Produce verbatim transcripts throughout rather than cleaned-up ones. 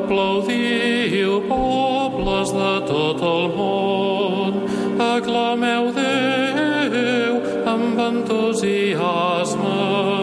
Aplaudiu, pobles de tot el món, aclameu Déu amb entusiasme.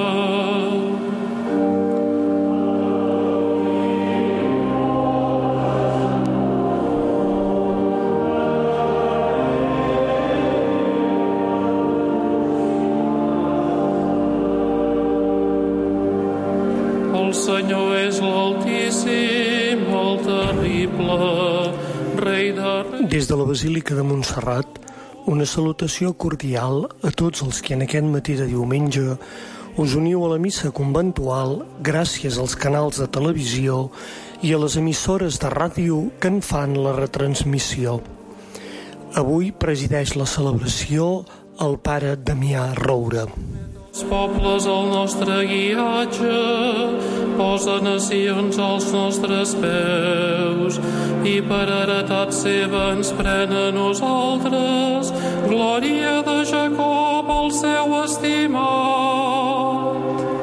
El Senyor és l'Altíssim, el terrible, Rei de Reis. Des de la Basílica de Montserrat, una salutació cordial a tots els que en aquest matí de diumenge us uniu a la missa conventual gràcies als canals de televisió i a les emissores de ràdio que en fan la retransmissió. Avui presideix la celebració el pare Damià Roure. Els pobles al nostre guiatge, posa nacions als nostres peus, i per heretat seva ens pren a nosaltres, glòria de Jacob, el seu estimat.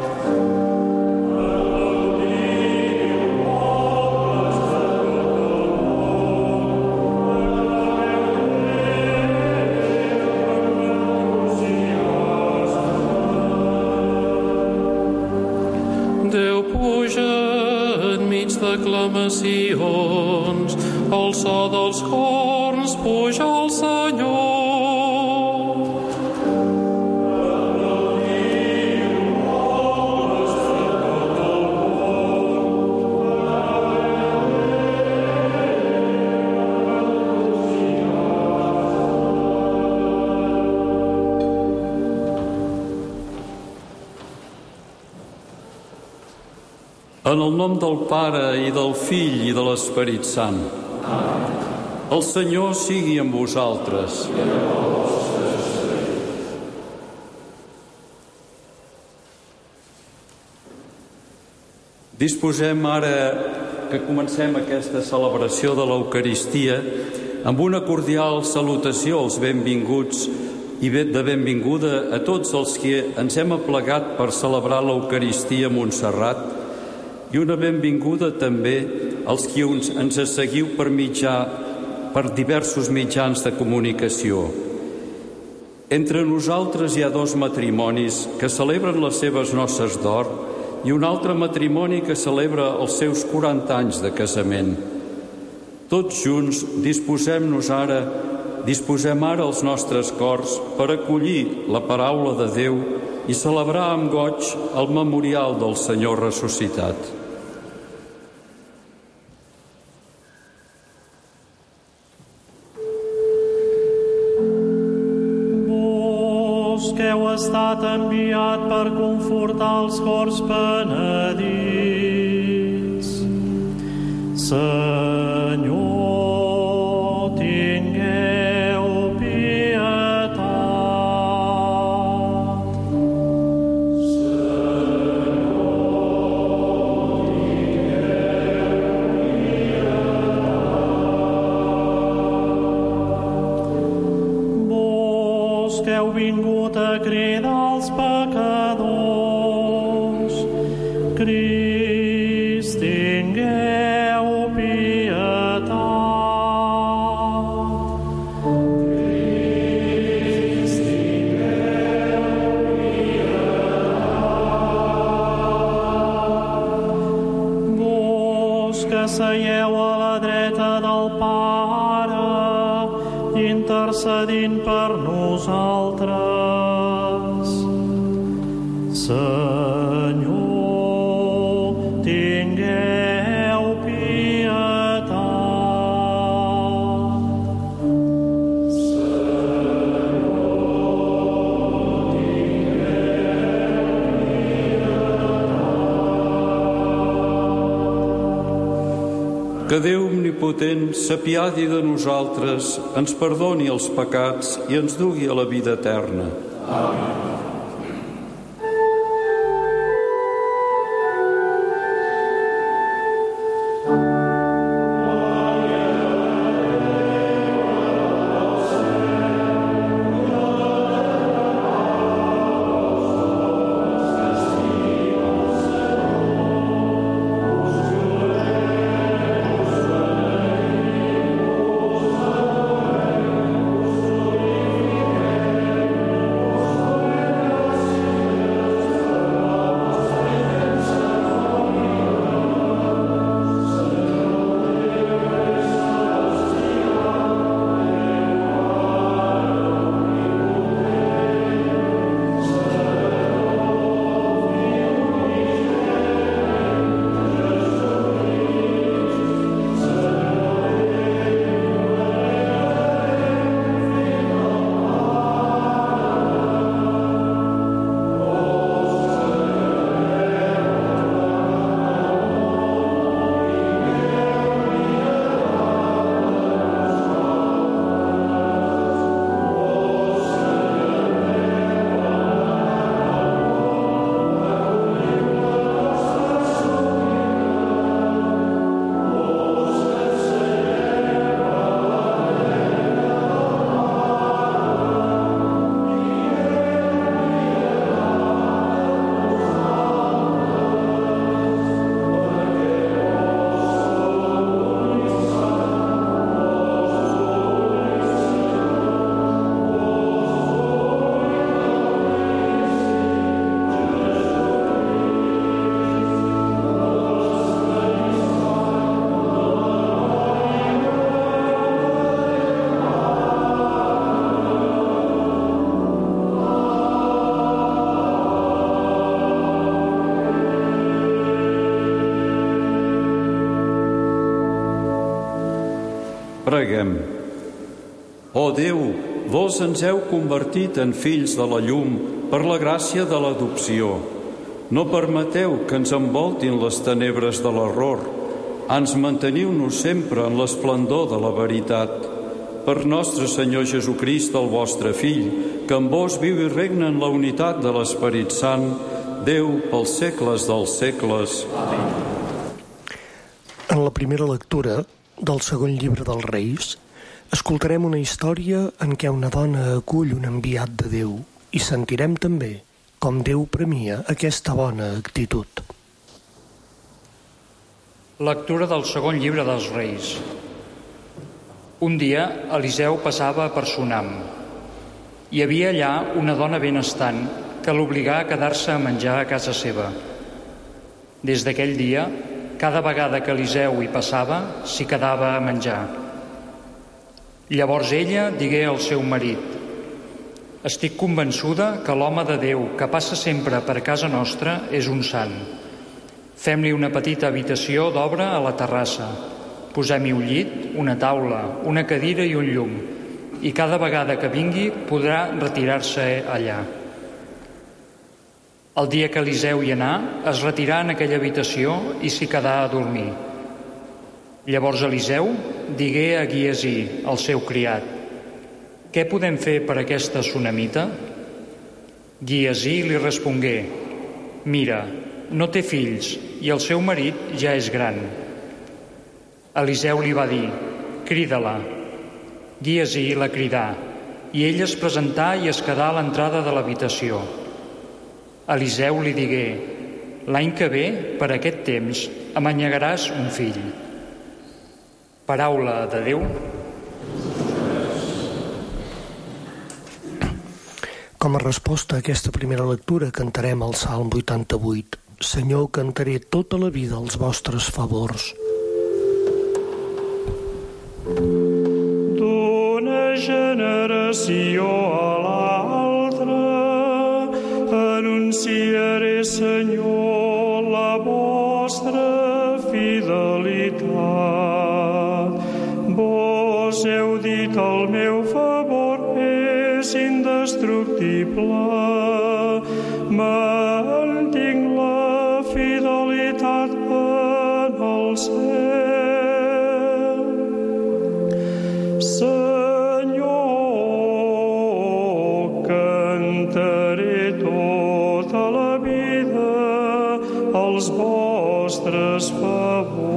Déu puja enmig d'aclamacions, el so dels corns puja al Senyor. En el nom del Pare i del Fill i de l'Esperit Sant. El Senyor sigui amb vosaltres. Disposem ara que comencem aquesta celebració de l'Eucaristia amb una cordial salutació als benvinguts i de benvinguda a tots els que ens hem aplegat per celebrar l'Eucaristia a Montserrat, i una benvinguda també als qui ens seguiu per mitjà, per diversos mitjans de comunicació. Entre nosaltres hi ha dos matrimonis que celebren les seves noces d'or i un altre matrimoni que celebra els seus quaranta anys de casament. Tots junts disposem-nos ara, disposem ara els nostres cors per acollir la paraula de Déu i celebrar amb goig el memorial del Senyor ressuscitat. Que heu estat enviat per confortar els cors penedits. Senyor, tingueu pietat. Senyor, tingueu pietat. Vos que heu vingut a cridar els pecadors, Crist, tingueu pietat. Crist, tingueu pietat. Vos que seieu a la dreta del Pare, intercedint per nosaltres. Senyor, tingueu pietat. Senyor, tingueu pietat. Que Déu omnipotent s'apiadi de nosaltres, ens perdoni els pecats i ens dugui a la vida eterna. Amén. Preguem. Ó Déu, vos ens heu convertit en fills de la llum per la gràcia de l'adopció. No permeteu que ens envoltin les tenebres de l'error. Ans manteniu-nos sempre en l'esplendor de la veritat. Per nostre Senyor Jesucrist, el vostre Fill, que amb vos viu i regna en la unitat de l'Esperit Sant, Déu pels segles dels segles. Amén. En la primera lectura del segon llibre dels Reis, escoltarem una història en què una dona acull un enviat de Déu i sentirem també com Déu premia aquesta bona actitud. Lectura del segon llibre dels Reis. Un dia, Eliseu passava per Sunam. Hi havia allà una dona benestant que l'obligà a quedar-se a menjar a casa seva. Des d'aquell dia, cada vegada que Eliseu hi passava, s'hi quedava a menjar. Llavors ella digué al seu marit: «Estic convençuda que l'home de Déu que passa sempre per casa nostra és un sant. Fem-li una petita habitació d'obra a la terrassa. Posem-hi un llit, una taula, una cadira i un llum, i cada vegada que vingui podrà retirar-se allà». El dia que Eliseu hi anà, es retirà en aquella habitació i s'hi quedà a dormir. Llavors Eliseu digué a Giasí, el seu criat: «Què podem fer per aquesta sunamita?» Giasí li respongué: «Mira, no té fills i el seu marit ja és gran». Eliseu li va dir: «Crida-la». Giasí la cridà, i ella es presentà i es quedà a l'entrada de l'habitació. Eliseu li digué: «L'any que ve, per aquest temps, amanyegaràs un fill». Paraula de Déu. Com a resposta a aquesta primera lectura cantarem el Salm vuitanta-vuit. Senyor, cantaré tota la vida els vostres favors. D'una generació a l'altra anunciaré, Senyor, la vostra fidelitat. Vos heu dit el meu favor és indestructible. Mantinc la fidelitat en el cel. Senyor, cantaré tota la vida els vostres favors.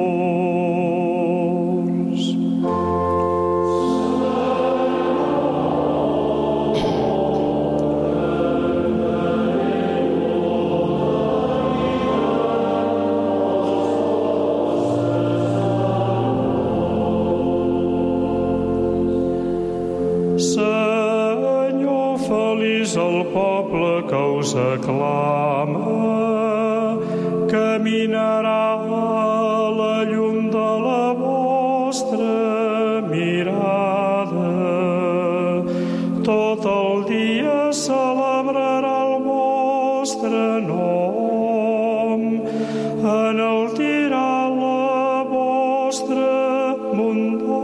Senyor, feliç el poble que us aclama, caminarà a la llum de la vostra mirada. Tot el dia celebrarà el vostre nom, enaltirà la vostra bondat.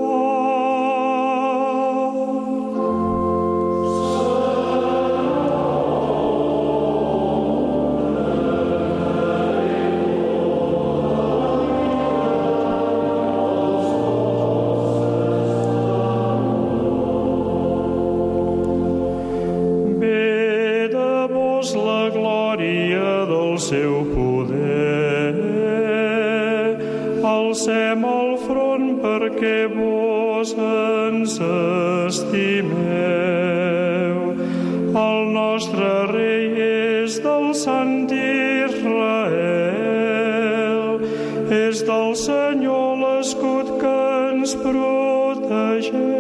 La glòria del seu poder. Alcem el front perquè vos ens estimeu. El nostre rei és del Sant d'Israel. És del Senyor l'escut que ens protegeix.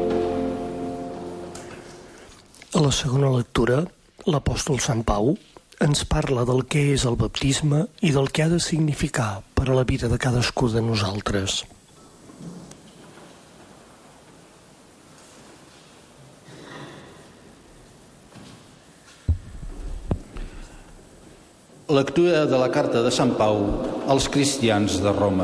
A la segona lectura, l'apòstol Sant Pau ens parla del que és el baptisme i del que ha de significar per a la vida de cadascú de nosaltres. Lectura de la carta de Sant Pau als cristians de Roma.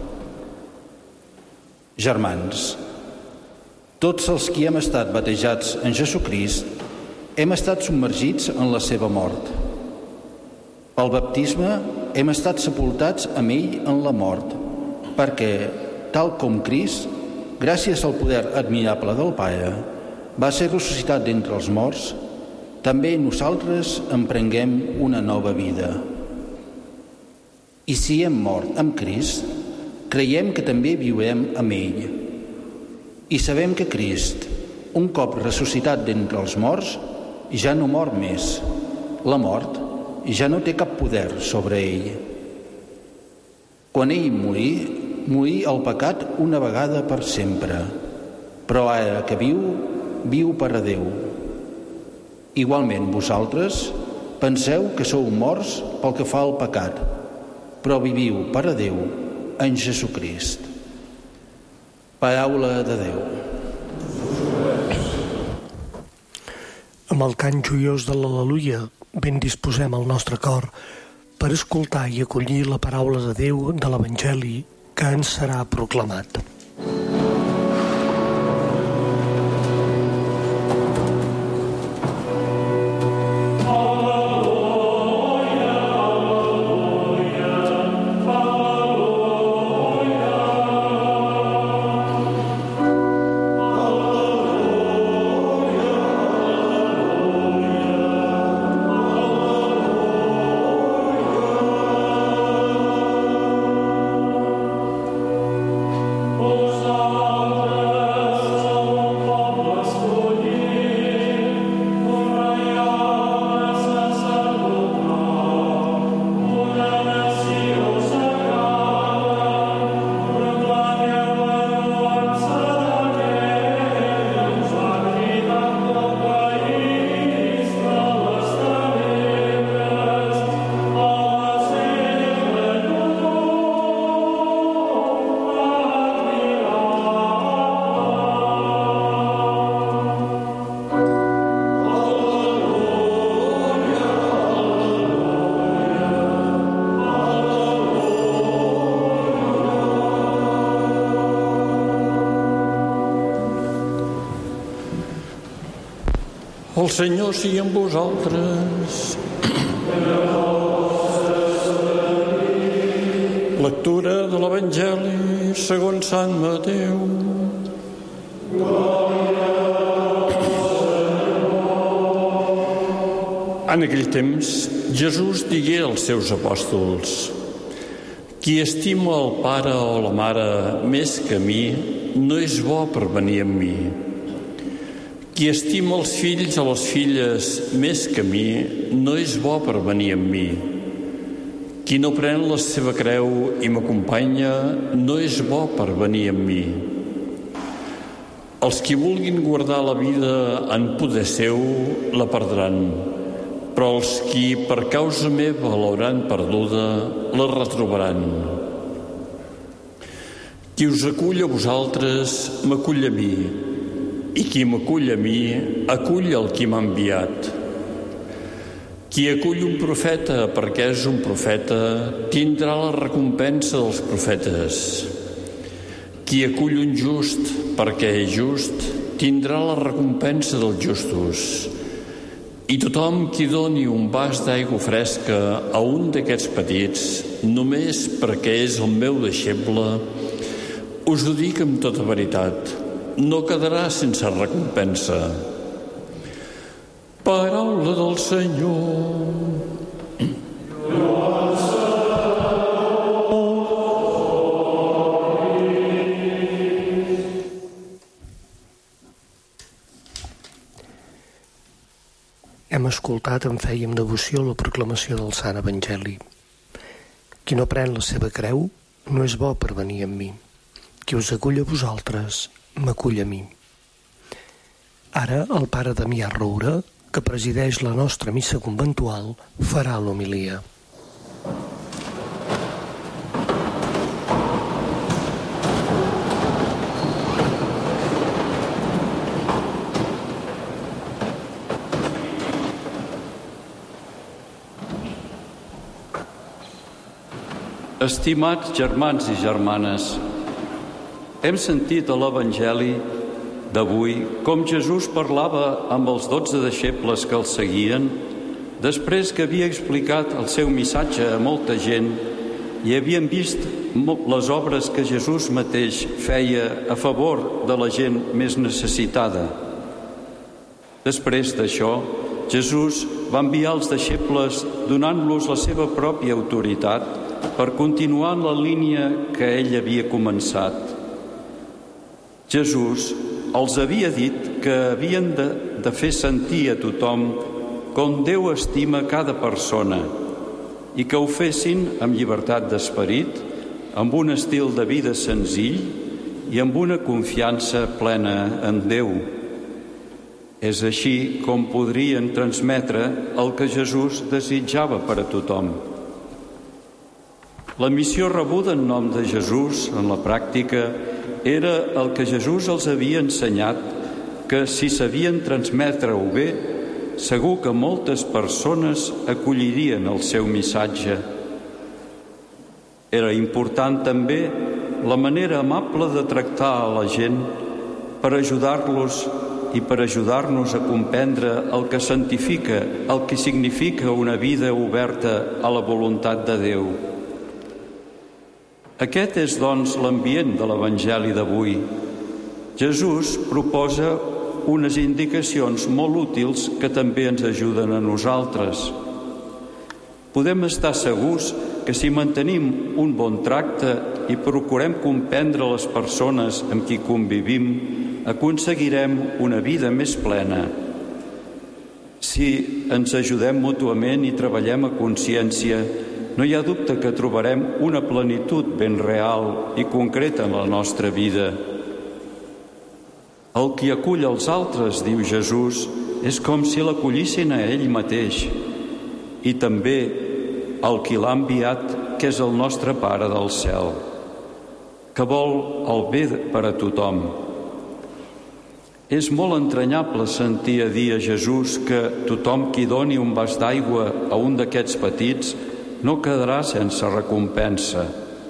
Germans, tots els qui hem estat batejats en Jesucrist hem estat submergits en la seva mort. Pel baptisme hem estat sepultats amb ell en la mort, perquè, tal com Crist, gràcies al poder admirable del Pare, va ser ressuscitat d'entre els morts, també nosaltres emprenguem una nova vida. I si hem mort amb Crist, creiem que també viurem amb ell. I sabem que Crist, un cop ressuscitat d'entre els morts, ja no mor més. La mort ja no té cap poder sobre ell. Quan ell morí, morí el pecat una vegada per sempre, però ara que viu, viu per a Déu. Igualment vosaltres penseu que sou morts pel que fa al pecat, però viviu per a Déu en Jesucrist. Paraula de Déu. Amb el cant joiós de l'Al·leluia ben disposem el nostre cor per escoltar i acollir la paraula de Déu de l'Evangeli que ens serà proclamat. El Senyor sigui amb vosaltres. Lectura de l'Evangeli segons Sant Mateu. En aquell temps, Jesús digué als seus apòstols: qui estima el pare o la mare més que a mi, no és bo per venir amb mi. Qui estima els fills o les filles més que a mi, no és bo per venir amb mi. Qui no pren la seva creu i m'acompanya, no és bo per venir amb mi. Els qui vulguin guardar la vida en poder seu, la perdran, però els qui per causa meva l'hauran perduda, la retrobaran. Qui us acull a vosaltres, m'acull a mi, i qui m'acull a mi, acull el qui m'ha enviat. Qui acull un profeta perquè és un profeta, tindrà la recompensa dels profetes. Qui acull un just perquè és just, tindrà la recompensa dels justos. I tothom qui doni un vas d'aigua fresca a un d'aquests petits, només perquè és el meu deixeble, us ho dic amb tota veritat, no quedarà sense recompensa. Paraula del Senyor. Hem escoltat en fe i amb devoció la proclamació del Sant Evangeli. Qui no pren la seva creu no és bo per venir amb mi. Qui us acull a vosaltres, m'acull a mi. Ara el pare Damià Roura que presideix la nostra missa conventual, farà l'homilia. Estimats germans i germanes, hem sentit a l'Evangeli d'avui com Jesús parlava amb els dotze deixebles que el seguien després que havia explicat el seu missatge a molta gent i havien vist les obres que Jesús mateix feia a favor de la gent més necessitada. Després d'això, Jesús va enviar els deixebles donant-los la seva pròpia autoritat per continuar en la línia que ell havia començat. Jesús els havia dit que havien de, de fer sentir a tothom com Déu estima cada persona i que ho fessin amb llibertat d'esperit, amb un estil de vida senzill i amb una confiança plena en Déu. És així com podrien transmetre el que Jesús desitjava per a tothom. La missió rebuda en nom de Jesús, en la pràctica, era el que Jesús els havia ensenyat, que si sabien transmetre-ho bé, segur que moltes persones acollirien el seu missatge. Era important també la manera amable de tractar a la gent per ajudar-los i per ajudar-nos a comprendre el que santifica, el que significa una vida oberta a la voluntat de Déu. Aquest és, doncs, l'ambient de l'Evangeli d'avui. Jesús proposa unes indicacions molt útils que també ens ajuden a nosaltres. Podem estar segurs que si mantenim un bon tracte i procurem comprendre les persones amb qui convivim, aconseguirem una vida més plena. Si ens ajudem mútuament i treballem a consciència, no hi ha dubte que trobarem una plenitud ben real i concreta en la nostra vida. El qui acull els altres, diu Jesús, és com si l'acollissin a ell mateix, i també el qui l'ha enviat, que és el nostre Pare del cel, que vol el bé per a tothom. És molt entranyable sentir a dir a Jesús que tothom qui doni un vas d'aigua a un d'aquests petits no quedarà sense recompensa.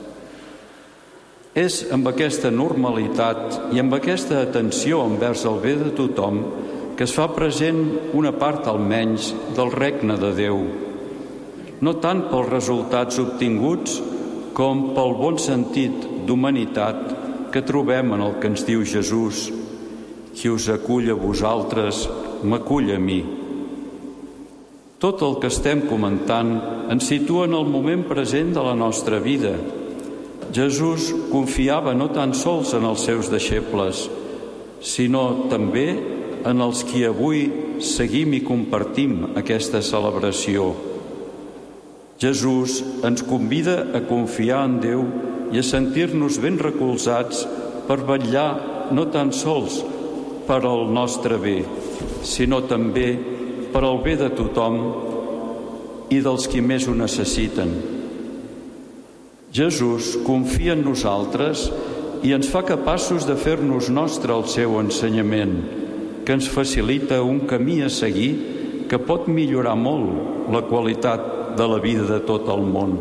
És amb aquesta normalitat i amb aquesta atenció envers el bé de tothom que es fa present una part almenys del regne de Déu, no tant pels resultats obtinguts com pel bon sentit d'humanitat que trobem en el que ens diu Jesús: qui us acull a vosaltres, m'acull a mi. Tot el que estem comentant ens situa en el moment present de la nostra vida. Jesús confiava no tan sols en els seus deixebles, sinó també en els qui avui seguim i compartim aquesta celebració. Jesús ens convida a confiar en Déu i a sentir-nos ben recolzats per vetllar no tan sols per al nostre bé, sinó també per al bé de tothom i dels qui més ho necessiten. Jesús confia en nosaltres i ens fa capaços de fer-nos nostre el seu ensenyament, que ens facilita un camí a seguir que pot millorar molt la qualitat de la vida de tot el món.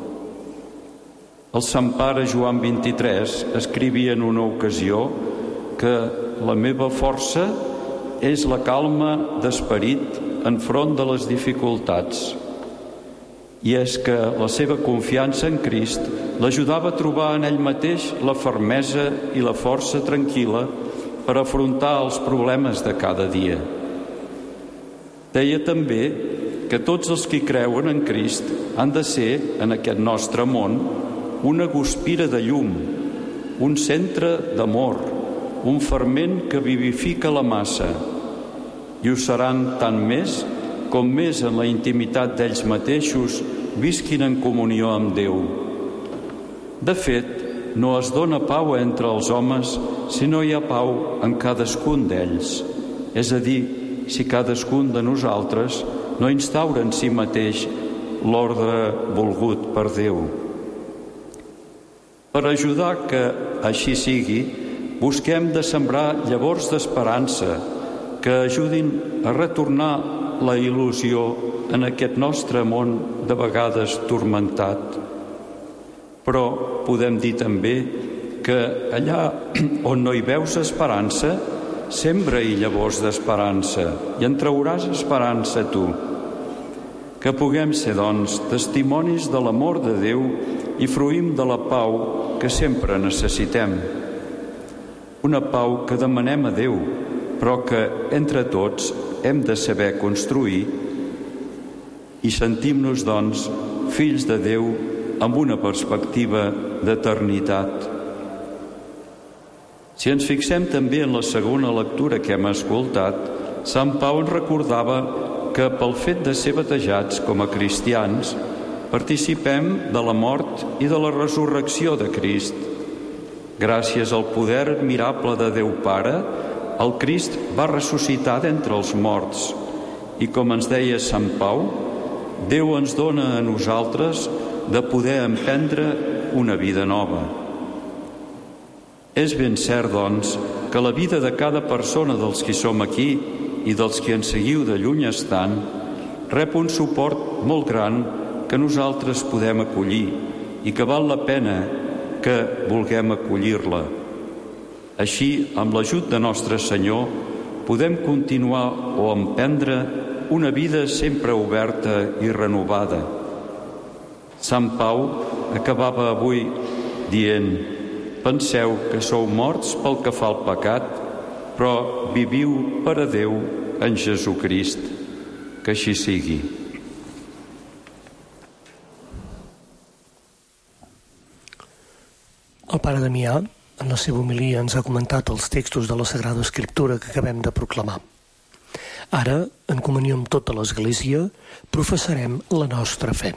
El Sant Pare Joan vint-i-tres escrivia en una ocasió que la meva força és la calma d'esperit enfront de les dificultats. I és que la seva confiança en Crist l'ajudava a trobar en ell mateix la fermesa i la força tranquil·la per afrontar els problemes de cada dia. Deia també que tots els qui creuen en Crist han de ser, en aquest nostre món, una guspira de llum, un centre d'amor, un ferment que vivifica la massa, i ho seran tant més com més en la intimitat d'ells mateixos visquin en comunió amb Déu. De fet, no es dona pau entre els homes si no hi ha pau en cadascun d'ells, és a dir, si cadascun de nosaltres no instaura en si mateix l'ordre volgut per Déu. Per ajudar que així sigui, busquem de sembrar llavors d'esperança que ajudin a retornar la il·lusió en aquest nostre món de vegades turmentat. Però podem dir també que allà on no hi veus esperança, sembra-hi llavors d'esperança i en trauràs esperança tu. Que puguem ser, doncs, testimonis de l'amor de Déu i fruïm de la pau que sempre necessitem. Una pau que demanem a Déu, però que entre tots hem de saber construir i sentim-nos, doncs, fills de Déu amb una perspectiva d'eternitat. Si ens fixem també en la segona lectura que hem escoltat, Sant Pau ens recordava que pel fet de ser batejats com a cristians participem de la mort i de la resurrecció de Crist. Gràcies al poder admirable de Déu Pare, el Crist va ressuscitar d'entre els morts i, com ens deia Sant Pau, Déu ens dona a nosaltres de poder emprendre una vida nova. És ben cert, doncs, que la vida de cada persona dels qui som aquí i dels qui ens seguiu de lluny estant rep un suport molt gran que nosaltres podem acollir i que val la pena que vulguem acollir-la. Així, amb l'ajut de Nostre Senyor, podem continuar o emprendre una vida sempre oberta i renovada. Sant Pau acabava avui dient: penseu que sou morts pel que fa al pecat, però viviu per a Déu en Jesucrist. Que així sigui. El pare Damià, en la seva homilia, ens ha comentat els textos de la Sagrada Escriptura que acabem de proclamar. Ara, en comunió amb tota l'Església, professarem la nostra fe.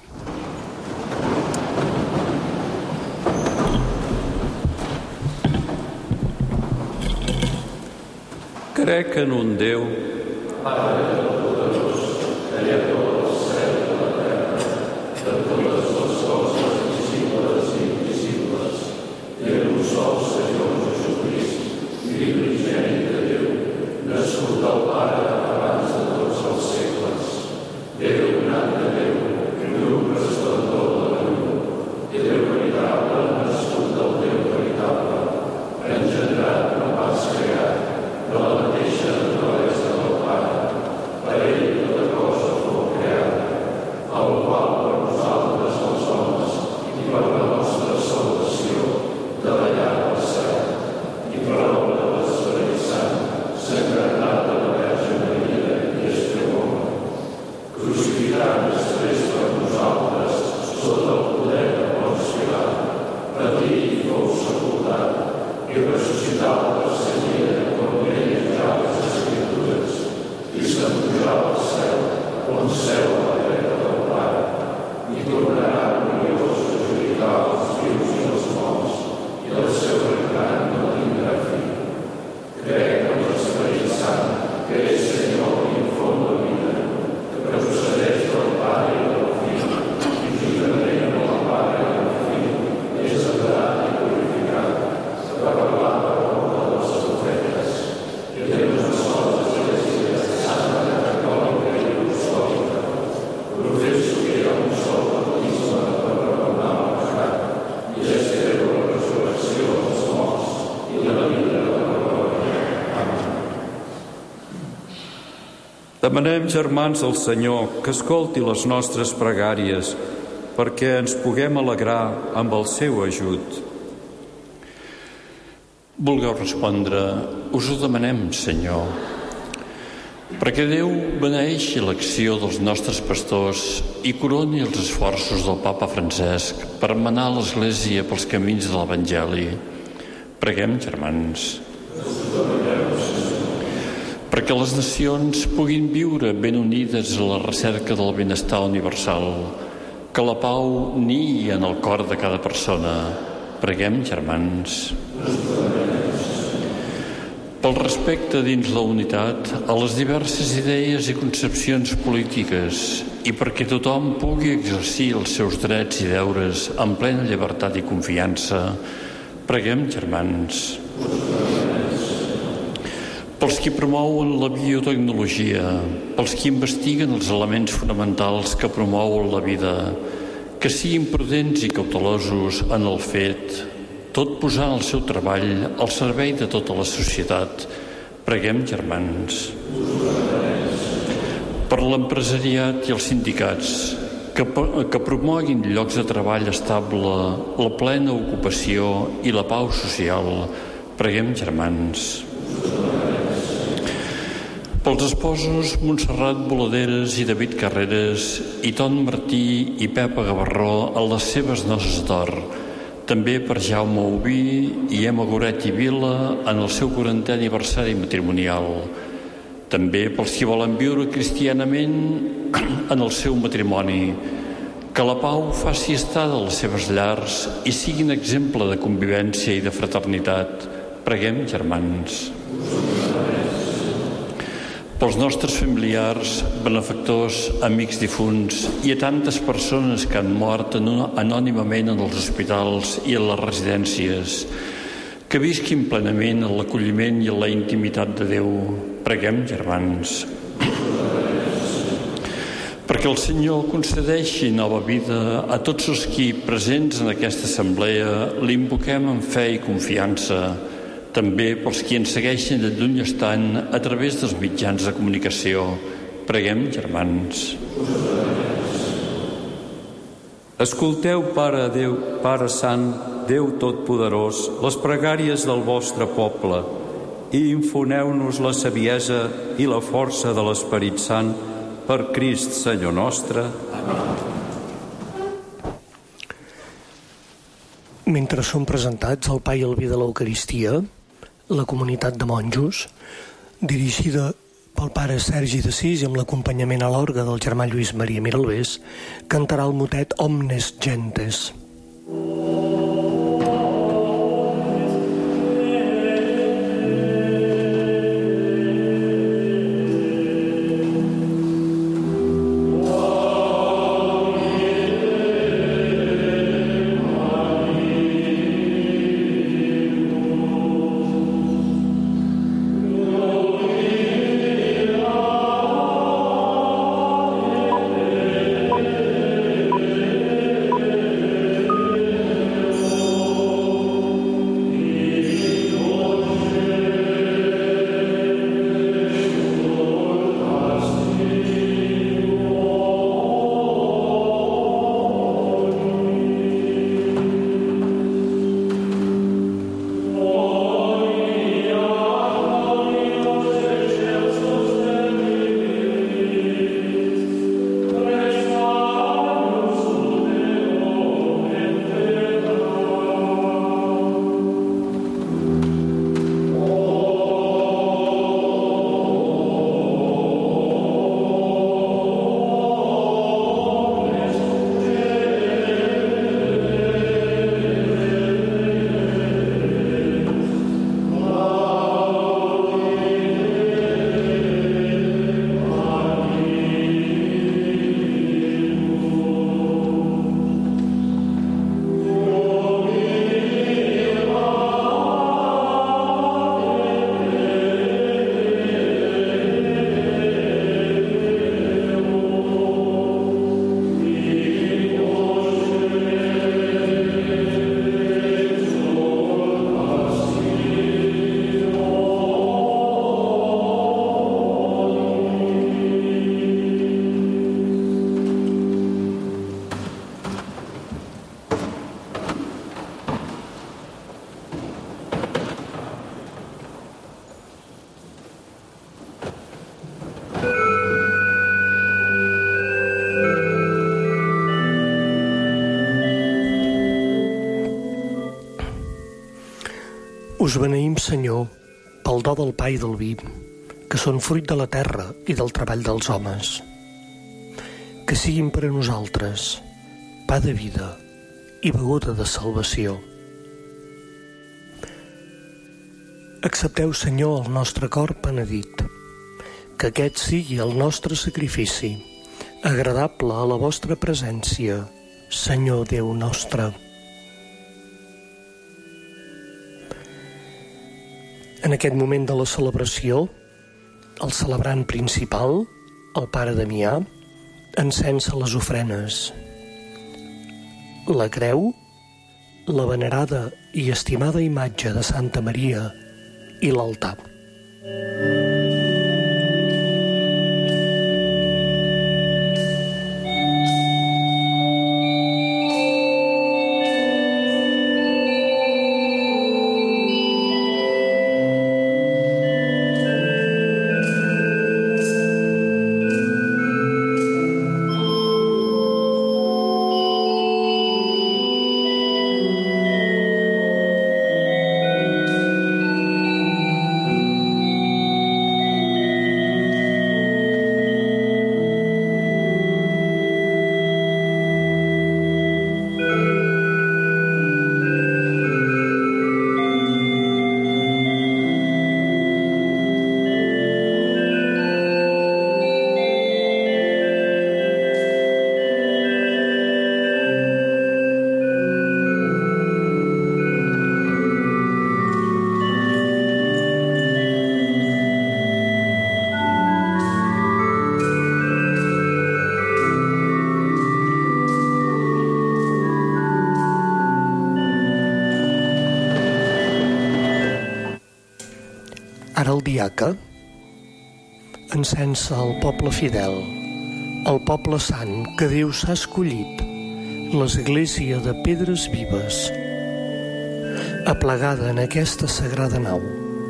Crec en un Déu, Pare Todopoderós, Creador del cel i de la terra, de totes les coses visibles i invisibles, i en un sol Senyor Jesucrist, Fill unigènit de Déu, nascut del Pare abans de tots els segles, Déu nat de Déu, llum resplendor de la llum, i Déu veritable, nascut del Déu veritable, engendrat no pas creat, de la mateixa naturalesa del Pare, per ell tota cosa fou creada, el qual per nosaltres els homes i per la nostra salvació de la llar del cel, i per l'obra de l'Esperit Sant, s'encarnat de la Verge Maria i es féu home. Crucificat després per nosaltres, sota el poder de Ponç Pilat, patí i fou sepultat i ressuscitat el tercer dia, les Escritures, i s'empujarà al cel, on seu a la dreta del Pare, i tornarà gloriós a judicar els vius i els morts, i el seu regnat no tindrà fi. Crec en l'Esperit Sant, que és Senyor i font de vida, que procedeix del Pare i del Fill, i juntament amb el Pare i el Fill és adorat i glorificat, per parlar per l'obra dels profetes, i de una sola Església santa, catòlica i apostòlica. Professo que hi ha un sol baptisme per perdonar el pecat, i és creu la resurrecció dels morts i la vida de la glòria. Amén. Demanem, germans, al Senyor que escolti les nostres pregàries perquè ens puguem alegrar amb el seu ajut. Vulgueu respondre, us ho demanem, Senyor, perquè Déu beneeixi l'acció dels nostres pastors i coroni els esforços del Papa Francesc per manar l'Església pels camins de l'Evangeli. Preguem, germans, perquè les nacions puguin viure ben unides a la recerca del benestar universal, que la pau niï en el cor de cada persona. Preguem, germans, pel respecte dins la unitat a les diverses idees i concepcions polítiques i perquè tothom pugui exercir els seus drets i deures amb plena llibertat i confiança, preguem, germans. Pels qui promouen la biotecnologia, pels qui investiguen els elements fonamentals que promouen la vida, que siguin prudents i cautelosos en el fet, tot posant el seu treball al servei de tota la societat. Preguem, germans. Per l'empresariat i els sindicats, que, que promoguin llocs de treball estable, la plena ocupació i la pau social. Preguem, germans. Pels esposos Montserrat Boladeres i David Carreras i Ton Martí i Pepa Gavarró en les seves noces d'or, també per Jaume Ubí i Emma Goret i Vila en el seu quarantè aniversari matrimonial, també pels qui volen viure cristianament en el seu matrimoni, que la pau faci estada a les seves llars i siguin exemple de convivència i de fraternitat. Preguem, germans. Pels nostres familiars, benefactors, amics difunts i a tantes persones que han mort anònimament en els hospitals i en les residències, que visquin plenament en l'acolliment i en la intimitat de Déu. Preguem, germans. Perquè el Senyor concedeixi nova vida a tots els qui, presents en aquesta assemblea, l'invoquem amb fe i confiança, també pels qui ens segueixen de lluny estant a través dels mitjans de comunicació. Preguem, germans. Escolteu, Pare Déu, Pare Sant, Déu Totpoderós, les pregàries del vostre poble i infoneu-nos la saviesa i la força de l'Esperit Sant per Crist, Senyor nostre. Mentre són presentats el pa i el vi de l'Eucaristia, la comunitat de monjos, dirigida pel pare Sergi d'Assís i amb l'acompanyament a l'orgue del germà Lluís Maria Miralbés, cantarà el motet Omnes Gentes. Us beneïm, Senyor, pel do del pa i del vi, que són fruit de la terra i del treball dels homes. Que siguin per a nosaltres pa de vida i beguda de salvació. Accepteu, Senyor, el nostre cor penedit, que aquest sigui el nostre sacrifici, agradable a la vostra presència, Senyor Déu nostre. En aquest moment de la celebració, el celebrant principal, el pare Damià, encensa les ofrenes. La creu, la venerada i estimada imatge de Santa Maria i l'altar. Ara el diaca encensa el poble fidel, el poble sant que Déu s'ha escollit, l'església de pedres vives, aplegada en aquesta sagrada nau.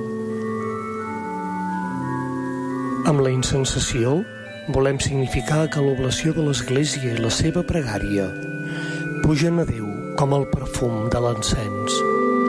Amb la incensació volem significar que l'oblació de l'església i la seva pregària pugen a Déu com el perfum de l'encens.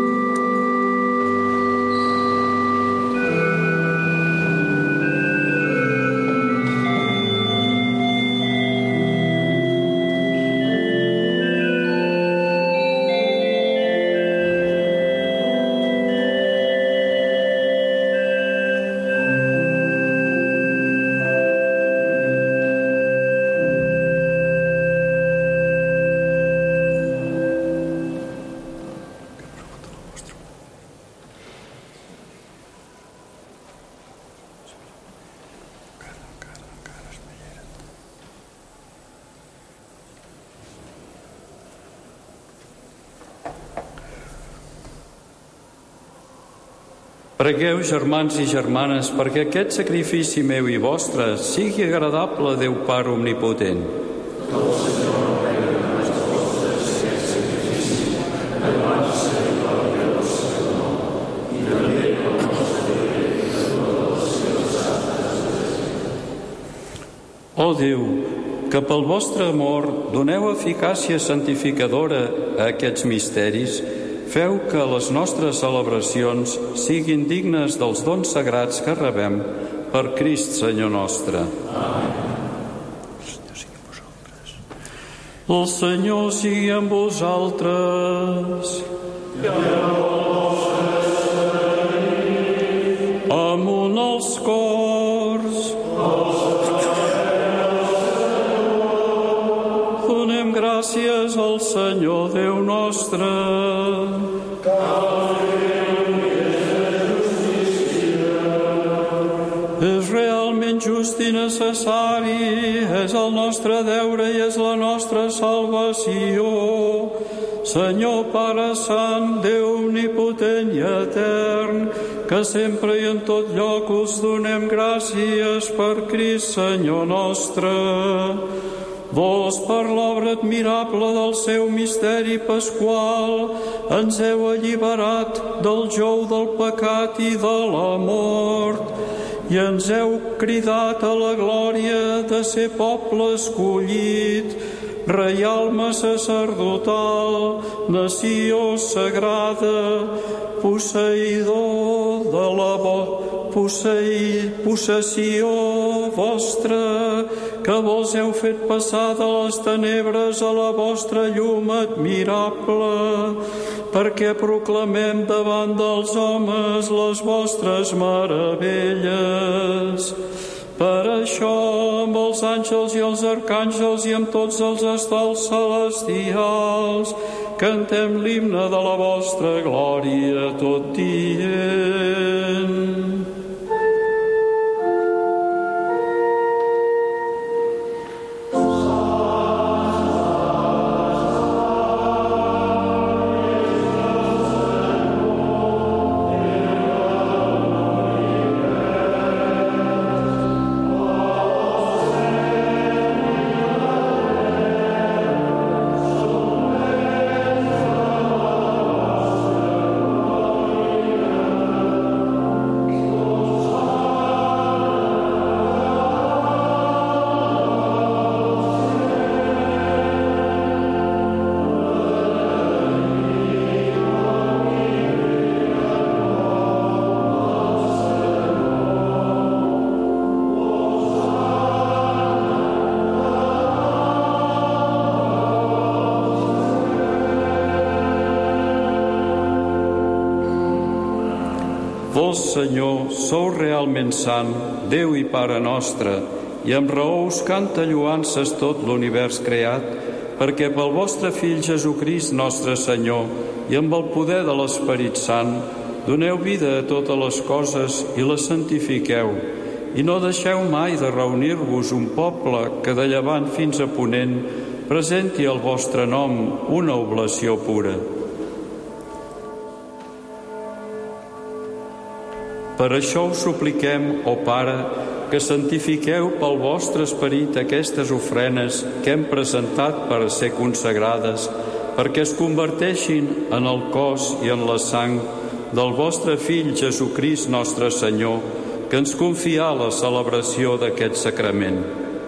Pregueu, germans i germanes, perquè aquest sacrifici meu i vostre sigui agradable a Déu Pare Omnipotent. Ó Déu, que pel vostre amor doneu eficàcia santificadora a aquests misteris, feu que les nostres celebracions siguin dignes dels dons sagrats que rebem per Crist Senyor nostre. Amén. El Senyor sigui amb vosaltres. Amunt els cors. Donem gràcies al Senyor Déu nostre. És realment just i necessari, és el nostre deure i és la nostra salvació. Senyor Pare Sant, Déu omnipotent i etern, que sempre i en tot lloc us donem gràcies per Crist, Senyor nostre. Vos, per l'obra admirable del seu misteri pasqual, ens heu alliberat del jou del pecat i de la mort, i ens heu cridat a la glòria de ser poble escollit, reialme sacerdotal, nació sagrada, posseïdor de la vo- posseir, possessió vostra, que vos heu fet passar de les tenebres a la vostra llum admirable, perquè proclamem davant dels homes les vostres meravelles. Per això, amb els àngels i els arcàngels i amb tots els estels celestials, cantem l'himne de la vostra glòria tot dient. Vos, Senyor, sou realment sant, Déu i Pare nostre, i amb raó us canta lloances tot l'univers creat, perquè pel vostre Fill Jesucrist, nostre Senyor, i amb el poder de l'Esperit Sant, doneu vida a totes les coses i les santifiqueu, i no deixeu mai de reunir-vos un poble que de llevant fins a ponent presenti al vostre nom una oblació pura. Per això us supliquem, ó Pare, que santifiqueu pel vostre esperit aquestes ofrenes que hem presentat per a ser consagrades, perquè es converteixin en el cos i en la sang del vostre Fill Jesucrist nostre Senyor, que ens confià la celebració d'aquest sacrament.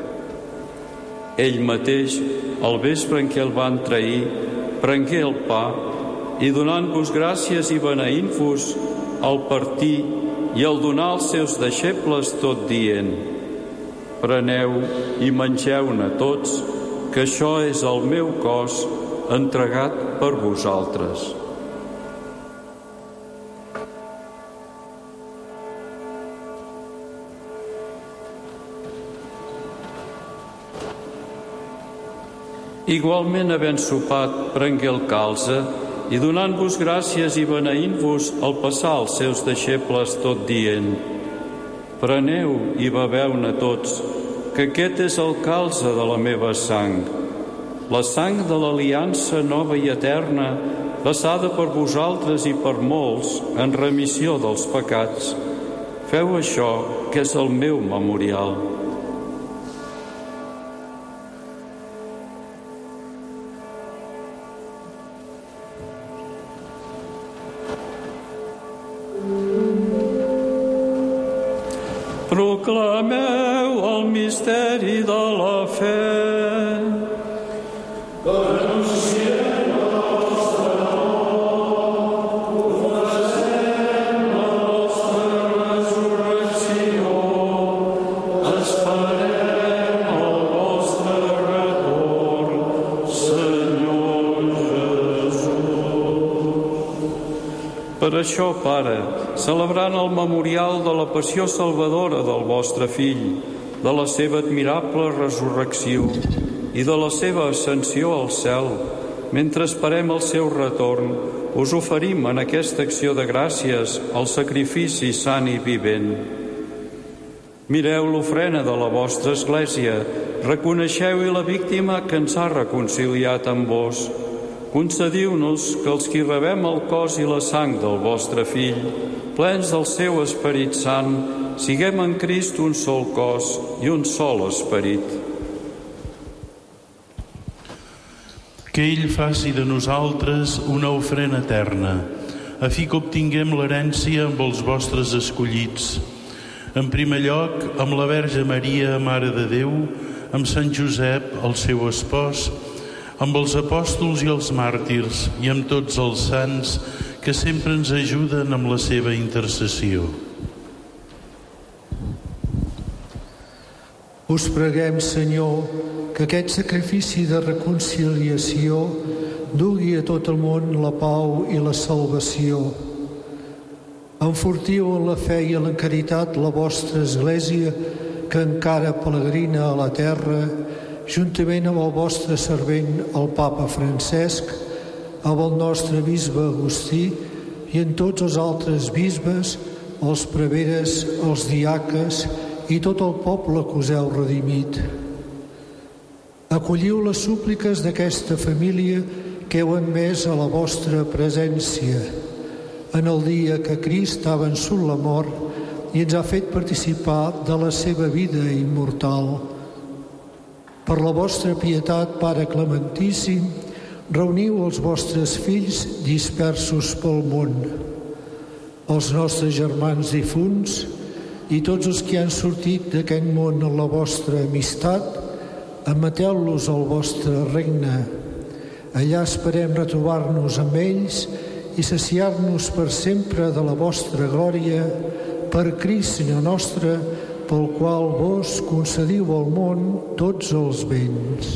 Ell mateix, al vespre en què el van trair, prengué el pa i donant-vos gràcies i beneint-vos, el partir i el donar als seus deixebles tot dient: preneu i mengeu-ne tots, que això és el meu cos entregat per vosaltres. Igualment, havent sopat, prengué el calze i donant-vos gràcies i beneint-vos, el passar als seus deixebles tot dient: preneu i beveu-ne tots, que aquest és el calze de la meva sang, la sang de l'aliança nova i eterna, passada per vosaltres i per molts en remissió dels pecats. Feu això, que és el meu memorial. Proclameu el misteri de la fe. Anunciem la vostra mort, confessem la vostra resurrecció, esperem el vostre retorn, Senyor Jesús. Per això, Pare, celebrant el memorial de la passió salvadora del vostre Fill, de la seva admirable resurrecció i de la seva ascensió al cel, mentre esperem el seu retorn, us oferim en aquesta acció de gràcies el sacrifici sant i vivent. Mireu l'ofrena de la vostra Església, reconeixeu-hi la víctima que ens ha reconciliat amb vos. Concediu-nos que els qui rebem el cos i la sang del vostre Fill, plens del seu Esperit Sant, siguem en Crist un sol cos i un sol esperit. Que ell faci de nosaltres una ofrena eterna, a fi que obtinguem l'herència amb els vostres escollits. En primer lloc, amb la Verge Maria, Mare de Déu, amb Sant Josep, el seu espòs, amb els apòstols i els màrtirs i amb tots els sants que sempre ens ajuden amb la seva intercessió. Us preguem, Senyor, que aquest sacrifici de reconciliació dugui a tot el món la pau i la salvació. Enfortiu en la fe i en la caritat la vostra Església, que encara peregrina a la terra, juntament amb el vostre servent, el Papa Francesc, amb el nostre bisbe Agustí i en tots els altres bisbes, els preveres, els diaques i tot el poble que us heu redimit. Acolliu les súpliques d'aquesta família que heu admès a la vostra presència en el dia que Crist ha vençut la mort i ens ha fet participar de la seva vida immortal. Per la vostra pietat, Pare Clementíssim, reuniu els vostres fills dispersos pel món, els nostres germans difunts i tots els que han sortit d'aquest món en la vostra amistat, admeteu-los al vostre regne. Allà esperem retrobar-nos amb ells i saciar-nos per sempre de la vostra glòria, per Crist, Senyor nostre, pel qual vos concediu al món tots els béns.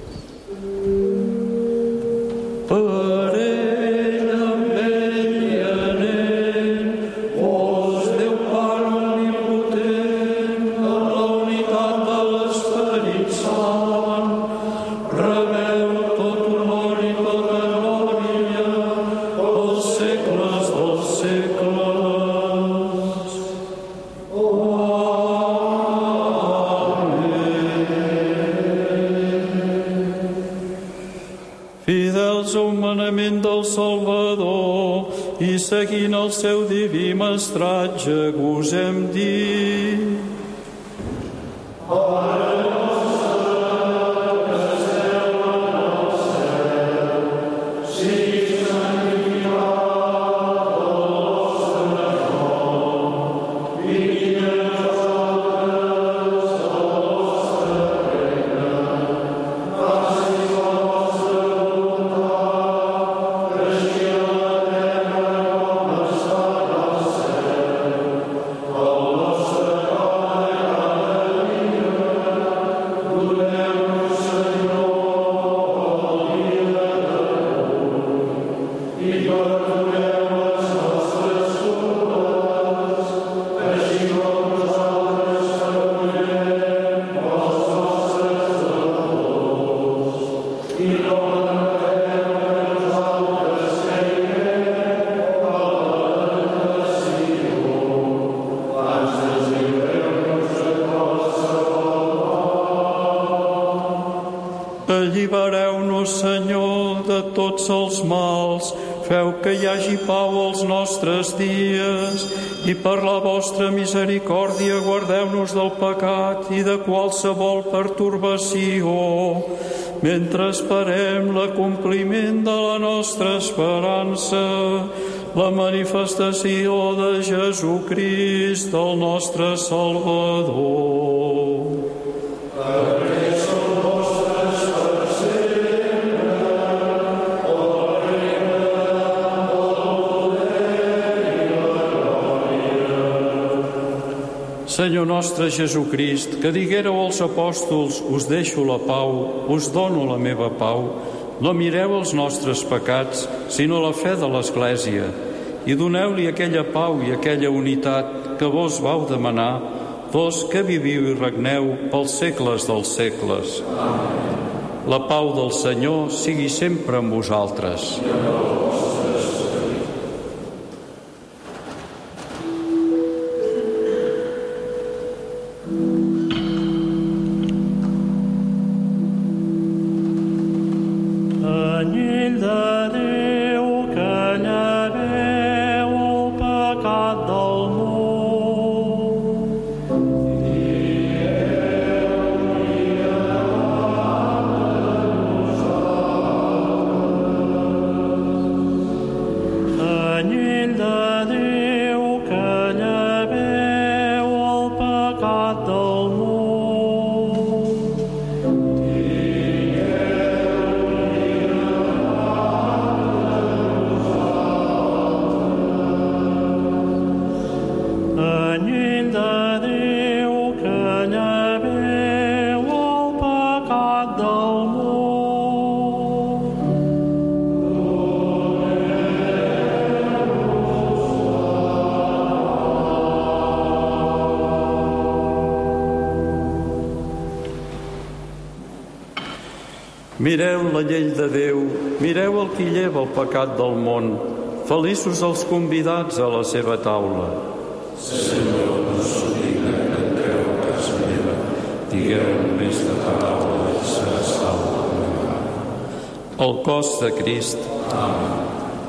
Seguint el seu diví mestratge, gosem dir... Allibereu-nos, Senyor, de tots els mals, feu que hi hagi pau als nostres dies i per la vostra misericòrdia guardeu-nos del pecat i de qualsevol pertorbació, mentre esperem l'acompliment de la nostra esperança, la manifestació de Jesucrist, el nostre Salvador. Senyor nostre Jesucrist, que diguéreu als apòstols, us deixo la pau, us dono la meva pau, no mireu els nostres pecats, sinó la fe de l'Església, i doneu-li aquella pau i aquella unitat que vos vau demanar, vos que viviu i regneu pels segles dels segles. Amén. La pau del Senyor sigui sempre amb vosaltres. Anyell de Déu que lleveu Mireu la llei de Déu, mireu el qui lleva el pecat del món. Feliços els convidats a la seva taula. Senyor, no sóc digne que entreu a casa meva. Digueu només de paraula i serà salva la meva alma. El cos de Crist. Amén.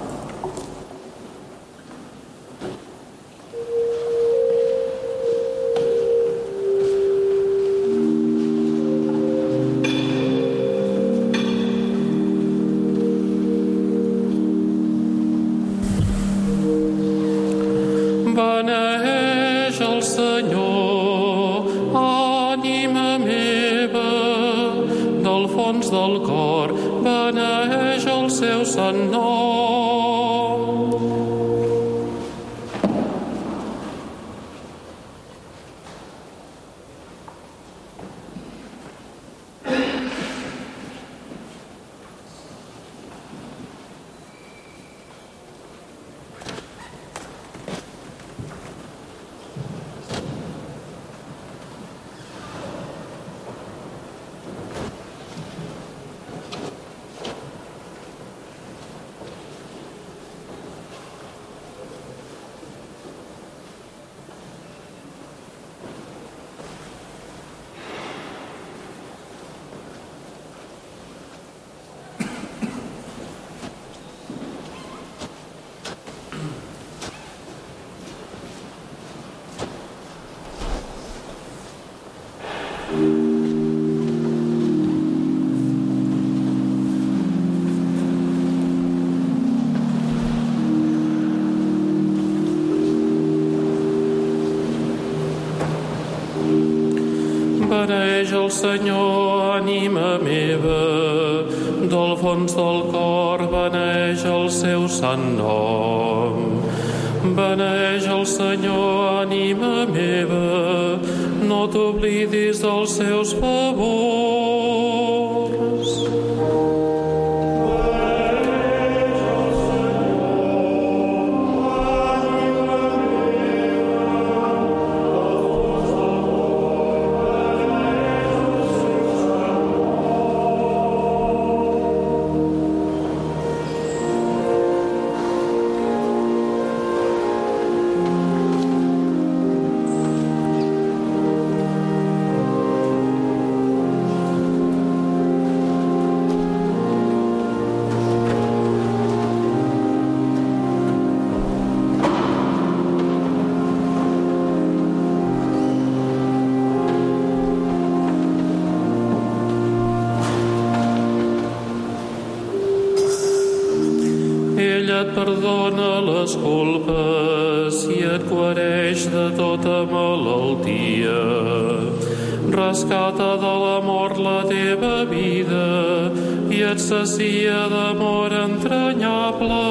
Beneix el Senyor, ànima meva, del fons del cor, beneix el seu sant nom. Beneix el Senyor, ànima meva, del fons del cor, beneix el seu sant nom. Beneix el Senyor, ànima meva, no t'oblidis dels seus favors. Et perdona les culpes i et guareix de tota malaltia. Rescata de la mort la teva vida i et sacia d'amor entranyable.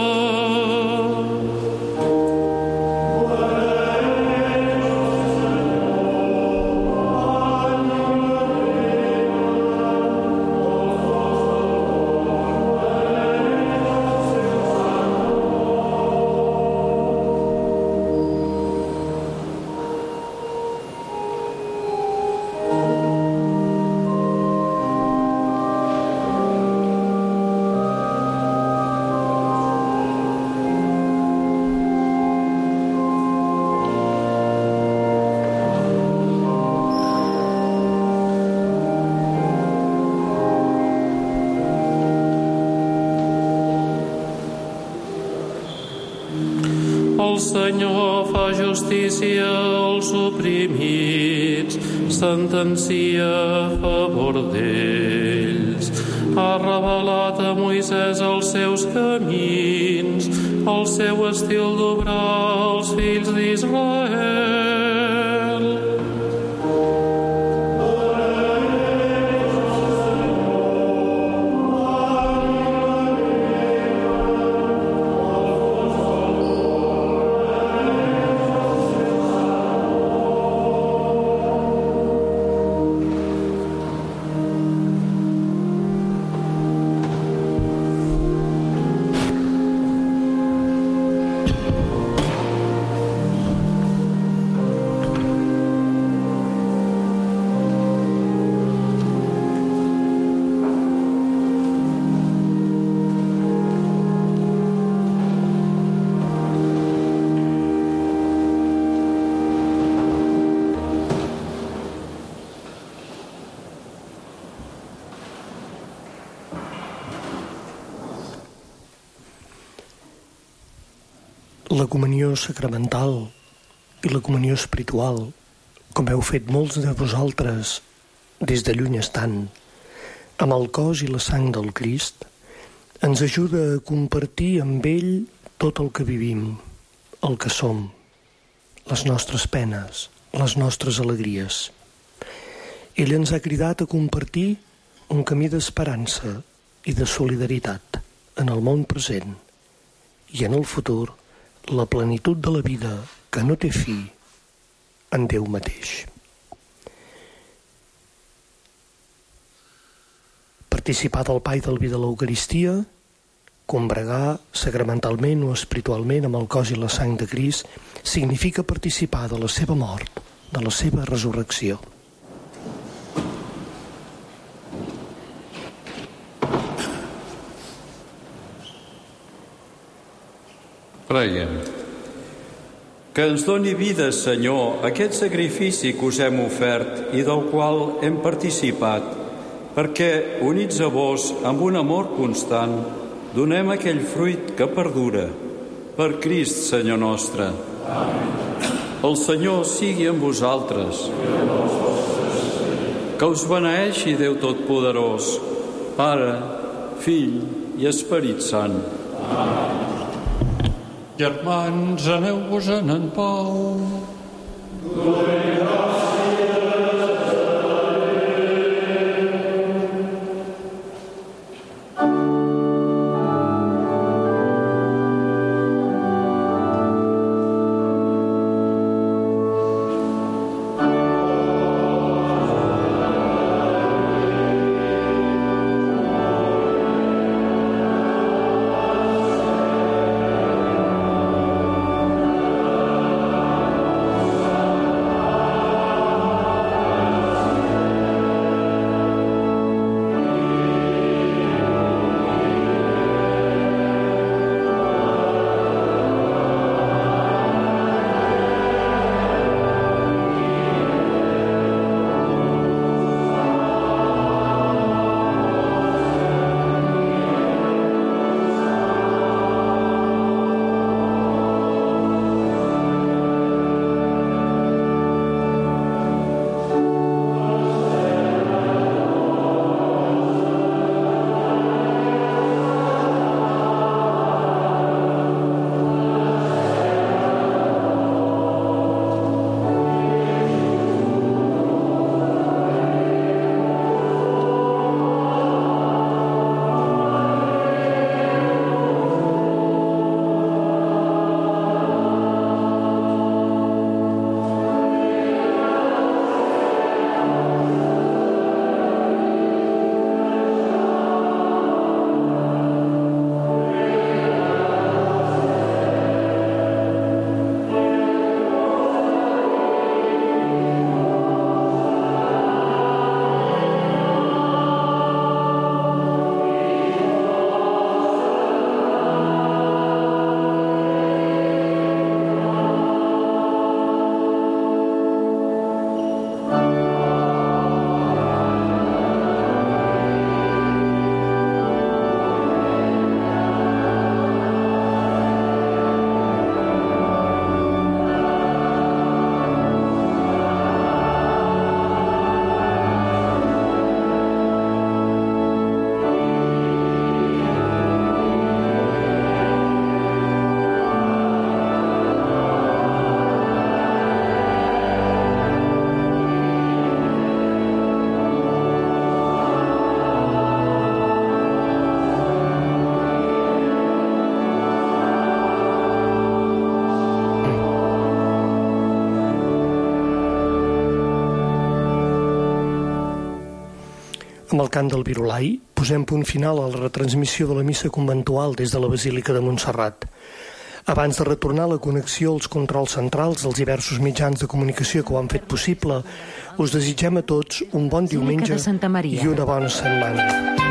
El Senyor fa justícia als oprimits, sentencia a favor d'ells. Ha revelat a Moisès els seus camins, el seu estil d'obrar als fills d'Israel. la comunió sacramental i la comunió espiritual, com heu fet molts de vosaltres des de lluny estant, amb el cos i la sang del Crist, ens ajuda a compartir amb ell tot el que vivim, el que som, les nostres penes, les nostres alegries. Ell ens ha cridat a compartir un camí d'esperança i de solidaritat en el món present i en el futur, la plenitud de la vida que no té fi en Déu mateix. Participar del pa i del vi de l'Eucaristia, combregar sacramentalment o espiritualment amb el cos i la sang de Crist, significa participar de la seva mort, de la seva resurrecció. Preguem. Que ens doni vida, Senyor, aquest sacrifici que us hem ofert i del qual hem participat, perquè, units a vos amb un amor constant, donem aquell fruit que perdura. Per Crist, Senyor nostre. Amén. El Senyor sigui amb vosaltres. Que us beneeixi Déu Totpoderós, Pare, Fill i Esperit Sant. Amén. Germans, aneu-vos-en en pau. Amb el cant del Virolai posem punt final a la retransmissió de la missa conventual des de la Basílica de Montserrat. Abans de retornar la connexió als controls centrals dels diversos mitjans de comunicació que ho han fet possible, us desitgem a tots un bon diumenge i una bona setmana.